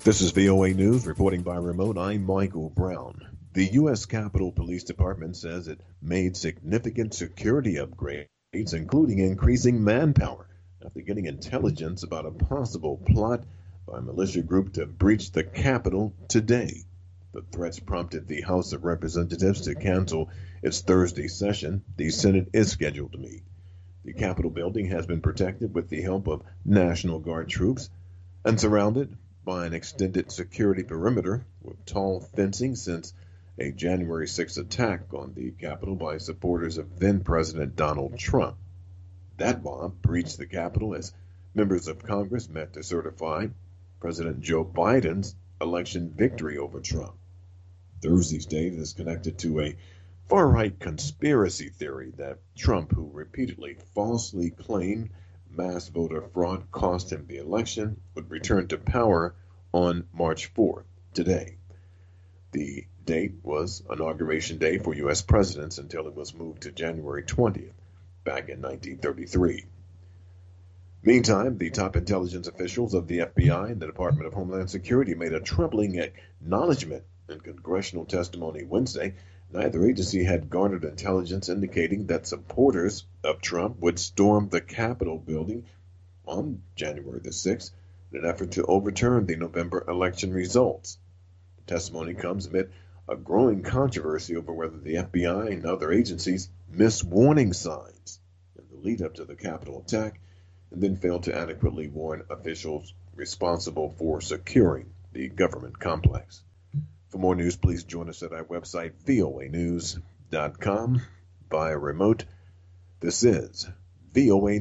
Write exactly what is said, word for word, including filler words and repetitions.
This is V O A News, reporting by remote. I'm Michael Brown. The U S. Capitol Police Department says it made significant security upgrades, including increasing manpower, after getting intelligence about a possible plot by a militia group to breach the Capitol today. The threats prompted the House of Representatives to cancel its Thursday session. The Senate is scheduled to meet. The Capitol building has been protected with the help of National Guard troops and surrounded by an extended security perimeter with tall fencing since a January sixth attack on the Capitol by supporters of then-President Donald Trump. That mob breached the Capitol as members of Congress met to certify President Joe Biden's election victory over Trump. Thursday's date is connected to a far-right conspiracy theory that Trump, who repeatedly falsely claimed mass voter fraud cost him the election, would return to power on March fourth, today. The date was Inauguration Day for U S presidents until it was moved to January twentieth, back in nineteen thirty-three. Meantime, the top intelligence officials of the F B I and the Department of Homeland Security made a troubling acknowledgement in congressional testimony Wednesday. Neither agency had garnered intelligence indicating that supporters of Trump would storm the Capitol building on January the sixth in an effort to overturn the November election results. The testimony comes amid a growing controversy over whether the F B I and other agencies missed warning signs in the lead-up to the Capitol attack and then failed to adequately warn officials responsible for securing the government complex. For more news, please join us at our website, V O A news dot com, via remote. This is V O A